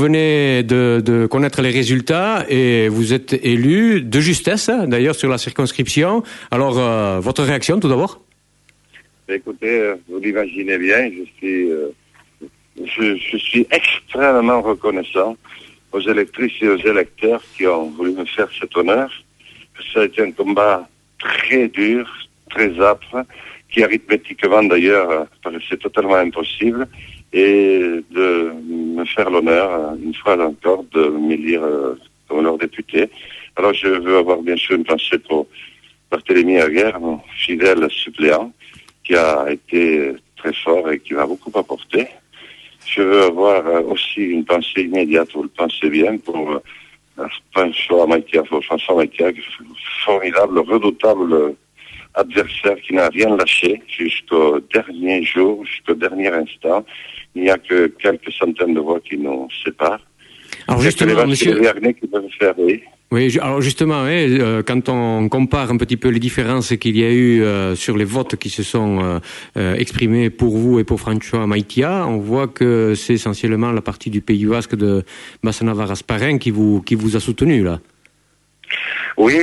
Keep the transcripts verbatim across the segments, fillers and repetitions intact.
venez de, de connaître les résultats et vous êtes élu de justesse, d'ailleurs, sur la circonscription. Alors, euh, votre réaction, tout d'abord? Écoutez, vous l'imaginez bien, je suis, euh, je, je suis extrêmement reconnaissant aux électrices et aux électeurs qui ont voulu me faire cet honneur. Ça a été un combat très dur, très âpre, qui arithmétiquement d'ailleurs paraissait totalement impossible, et de me faire l'honneur, une fois encore, de m'élire euh, comme leur député. Alors je veux avoir bien sûr une pensée pour Barthélémy Aguerre, mon fidèle suppléant, qui a été très fort et qui m'a beaucoup apporté. Je veux avoir euh, aussi une pensée immédiate, vous le pensez bien, pour euh, François Maïtia, pour François Maïtia, formidable, redoutable adversaire qui n'a rien lâché jusqu'au dernier jour, jusqu'au dernier instant. Il n'y a que quelques centaines de voix qui nous séparent. Alors justement, monsieur... qui peuvent faire, oui. Oui, alors justement, hein, euh, quand on compare un petit peu les différences qu'il y a eu euh, sur les votes qui se sont euh, euh, exprimés pour vous et pour François Maïtia, on voit que c'est essentiellement la partie du Pays Basque de Massana-Varasparen qui vous qui vous a soutenu là. Oui,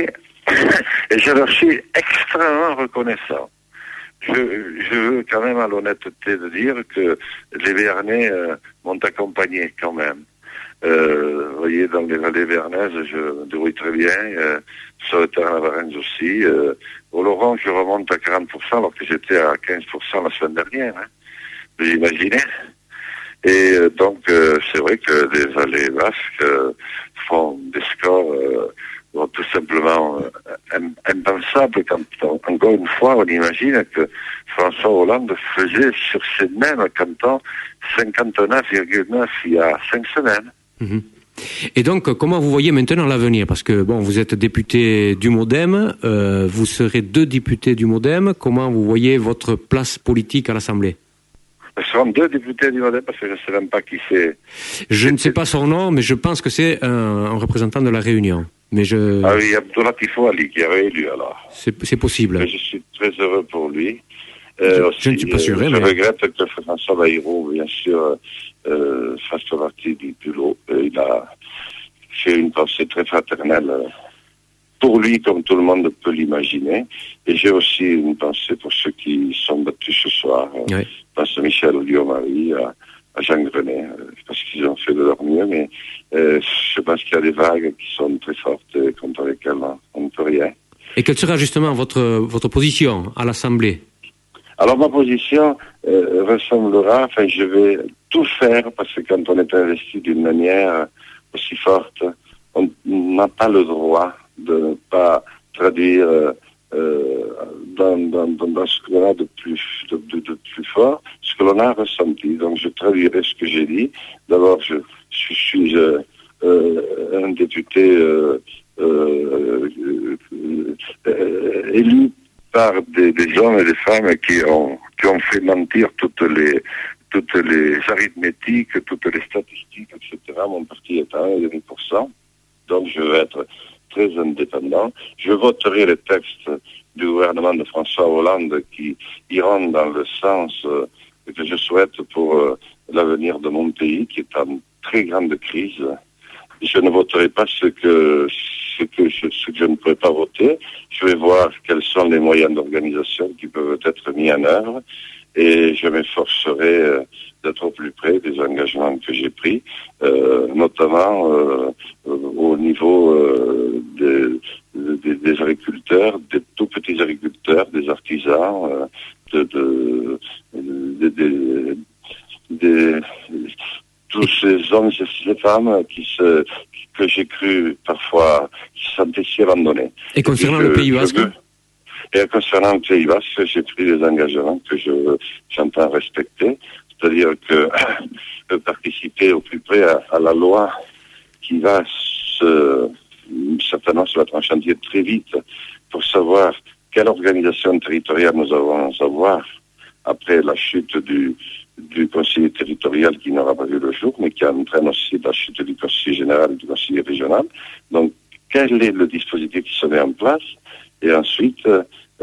et je leur suis extrêmement reconnaissant. Je, je veux quand même à l'honnêteté de dire que les Béarnais euh, m'ont accompagné quand même. Euh, vous voyez, dans les vallées béarnaises, je me débrouille très bien. Euh, sur le terrain Varennes aussi. Euh, au Laurent, je remonte à quarante pour cent alors que j'étais à quinze pour cent la semaine dernière. Hein. Vous imaginez? Et euh, donc, euh, c'est vrai que les vallées basques euh, font des scores euh, bon, tout simplement euh, impensables quand, on, encore une fois, on imagine que François Hollande faisait sur ces mêmes cantons cinquante-neuf virgule neuf il y a cinq semaines. Mmh. Et donc, comment vous voyez maintenant l'avenir? Parce que, bon, vous êtes député du MoDem, euh, vous serez deux députés du MoDem. Comment vous voyez votre place politique à l'Assemblée? Ce seront deux députés du MoDem, parce que je ne sais même pas qui c'est. Je ne sais pas son nom, mais je pense que c'est un, un représentant de la Réunion. Mais je... Ah oui, Abdoulatifo Ali, qui est réélu, alors. C'est, c'est possible. Mais je suis très heureux pour lui. Euh, je, aussi, je ne suis pas sûr, euh, mais... Je regrette que François Bayrou, bien sûr, euh, fasse partie du bulot. Euh, il a fait une pensée très fraternelle euh, pour lui, comme tout le monde peut l'imaginer. Et j'ai aussi une pensée pour ceux qui sont battus ce soir. Euh, oui. Je pense à Michel Olliot-Marie, à, à Jean Grenet, euh, parce qu'ils ont fait de leur mieux. Mais euh, je pense qu'il y a des vagues qui sont très fortes et contre lesquelles on ne peut rien. Et quelle sera justement votre, votre position à l'Assemblée? Alors ma position euh, ressemblera, enfin je vais tout faire, parce que quand on est investi d'une manière aussi forte, on n'a pas le droit de ne pas traduire euh, dans, dans, dans, dans ce que l'on a de plus, de, de, de plus fort, ce que l'on a ressenti. Donc je traduirai ce que j'ai dit. D'abord, je, je suis euh, euh, un député euh, euh, euh, euh, élu par des, des hommes et des femmes qui ont, qui ont fait mentir toutes les, toutes les arithmétiques, toutes les statistiques, et cetera. Mon parti est à un virgule cinq pour cent, donc je vais être très indépendant. Je voterai les textes du gouvernement de François Hollande qui iront dans le sens euh, que je souhaite pour euh, l'avenir de mon pays, qui est en très grande crise. Je ne voterai pas ce que, ce que je, ce que je ne pourrais pas voter. Je vais voir quels sont les moyens d'organisation qui peuvent être mis en œuvre, et je m'efforcerai euh, d'être au plus près des engagements que j'ai pris, euh, notamment euh, au niveau euh, des, des, des agriculteurs, des tout petits agriculteurs, des artisans, euh, de, de, de, de, de, de tous ces hommes et ces femmes qui se, que j'ai cru parfois qui se sentaient si abandonnés. Et concernant et je, le Pays Basque veux, Et concernant le Pays Basque, j'ai pris des engagements que je, j'entends respecter, c'est-à-dire que de participer au plus près à, à la loi qui va se, certainement se mettre en chantier très vite pour savoir quelle organisation territoriale nous allons avoir après la chute du du conseiller territorial qui n'aura pas vu le jour, mais qui entraîne aussi la chute du conseiller général et du conseiller régional. Donc, quel est le dispositif qui se met en place? Et ensuite, euh,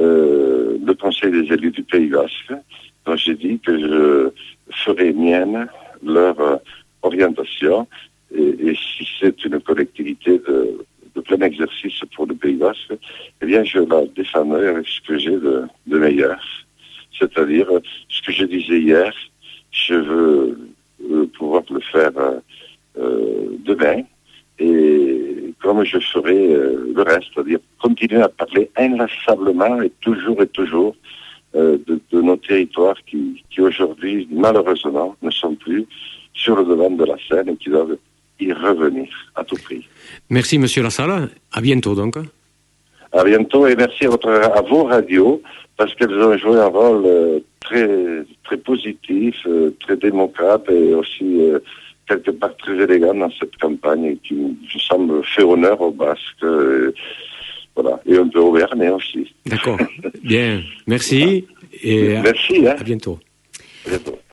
le conseil des élus du Pays Basque, dont j'ai dit que je ferai mienne leur euh, orientation, et et, et si c'est une collectivité de, de plein exercice pour le Pays Basque, eh bien, je la défendrai avec ce que j'ai de, de meilleur. C'est-à-dire, ce que je disais hier, je veux euh, pouvoir le faire euh, demain, et comme je ferai euh, le reste, c'est-à-dire continuer à parler inlassablement et toujours et toujours euh, de, de nos territoires qui, qui aujourd'hui, malheureusement, ne sont plus sur le devant de la scène et qui doivent y revenir à tout prix. Merci Monsieur Lassalle, à bientôt donc. À bientôt et merci à, votre, à vos radios parce qu'elles ont joué un rôle euh, très, très positif, euh, très démocrate et aussi euh, quelque part très élégant dans cette campagne qui me semble fait honneur aux Basques. Euh, voilà, et un peu au Béarnais aussi. D'accord, bien, merci et merci, à, hein. à bientôt. À bientôt.